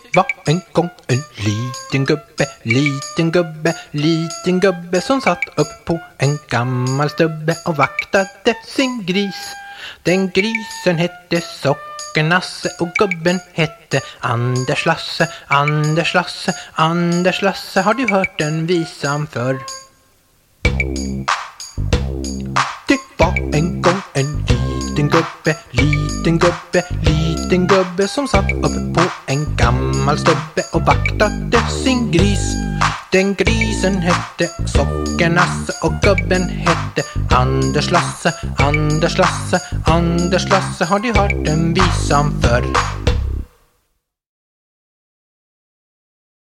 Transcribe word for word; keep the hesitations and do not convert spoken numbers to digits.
var en gång en liten gubbe, liten gubbe, liten gubbe som satt upp på en gammal stubbe och vaktade sin gris. Den grisen hette Sockernasse och gubben hette Anders Lasse, Anders Lasse, Anders Lasse. Har du hört den visan förr? Det var en gång en liten gubbe, liten gubbe, liten gubbe som satt upp på en gammal stubbe och vaktade sin gris. Den grisen hette Sockernasse och gubben hette Anders Lasse, Anders Lasse, Anders Lasse. Har du hört den visan förr?